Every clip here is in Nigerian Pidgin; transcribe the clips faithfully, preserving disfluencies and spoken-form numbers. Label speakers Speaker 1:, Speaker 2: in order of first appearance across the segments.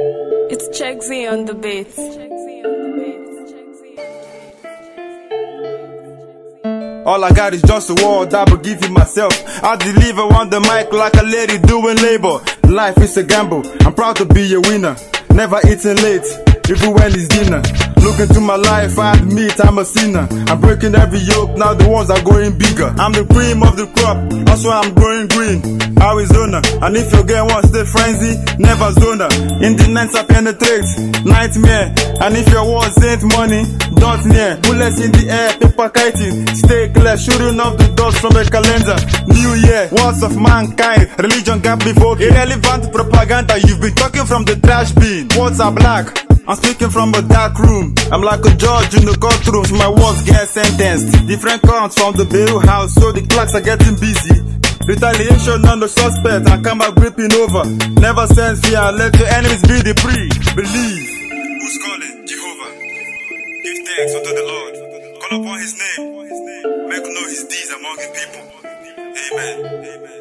Speaker 1: It's Check Z on the beat.
Speaker 2: All I got is just a word I will give you myself. I deliver on the mic like a lady doing labor. Life is a gamble, I'm proud to be a winner. Never eating late, even when it's dinner. Look into my life, I admit I'm a sinner. I'm breaking every yoke, now the ones are going bigger. I'm the cream of the crop, that's why I'm growing green. Arizona, and if your girl wants the frenzy, never zona. In the nights I penetrate, nightmare. And if your words ain't money, don't near. Bullets in the air, paper kiting. Stay clear, shooting off the doors from a calendar. New year, words of mankind. Religion can't be vocal. Irrelevant propaganda, you've been talking from the trash bin. Words are black, I'm speaking from a dark room. I'm like a judge in the courtroom, my words get sentenced. Different counts from the bail house, so the clocks are getting busy. Retaliation on the suspect, I come out gripping over. Never send fear, let your enemies be the free. Believe. Who's calling? Jehovah. Give thanks unto the Lord. Call upon his name. Make know his deeds among his people. Amen. Amen.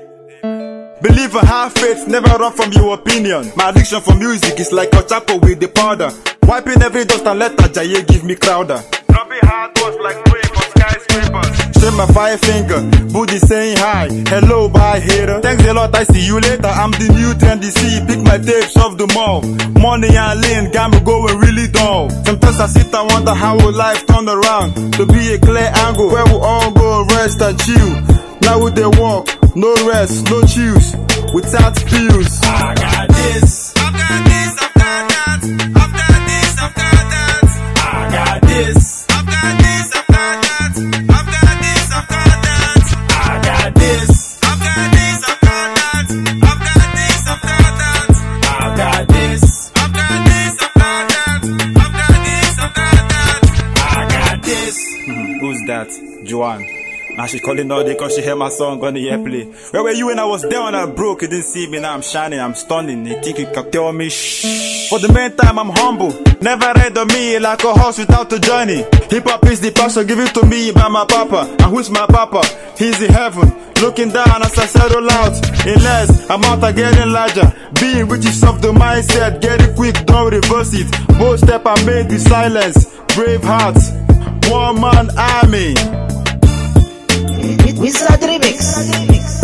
Speaker 2: Believe and have faith, never run from your opinion. My addiction for music is like a chapel with the powder. Wiping every dust and let Ajaye give me crowder. Dropping hard words like praying for skyscrapers. Shake my five finger, booty saying hi. Hello, bye hater. Thanks a lot, I see you later. I'm the new trendy C, pick my tapes off the mall. Money and lean, got me going really dull. Sometimes I sit and wonder how will life turn around to be a clear angle where we all go rest and chill. Now with the walk, no rest, no chills, without pills. I got this, I've got this, I've got that, I've got this, I've got that. I got this, I've got this, I've got that, I've got this, I've got that. I got this, I've got this, I've got that, I've got this, I've got that. I got this, I've got this, I've got that, I've got this, I've got that. I got this. Who's that? Joanne. Now she calling all day cause she heard my song on the airplay. Where were you when I was there when I broke? You didn't see me, now I'm shining, I'm stunning. You think you can tell me shh? For the meantime I'm humble. Never read on me like a horse without a journey. Hip hop is the passion given to me by my papa. And who's my papa? He's in heaven, looking down as I settle out. In less, I'm out of getting larger. Being rich is of the mindset. Get it quick, don't reverse it. Both step I made with silence. Brave hearts, one man army.
Speaker 3: Wizard Remix.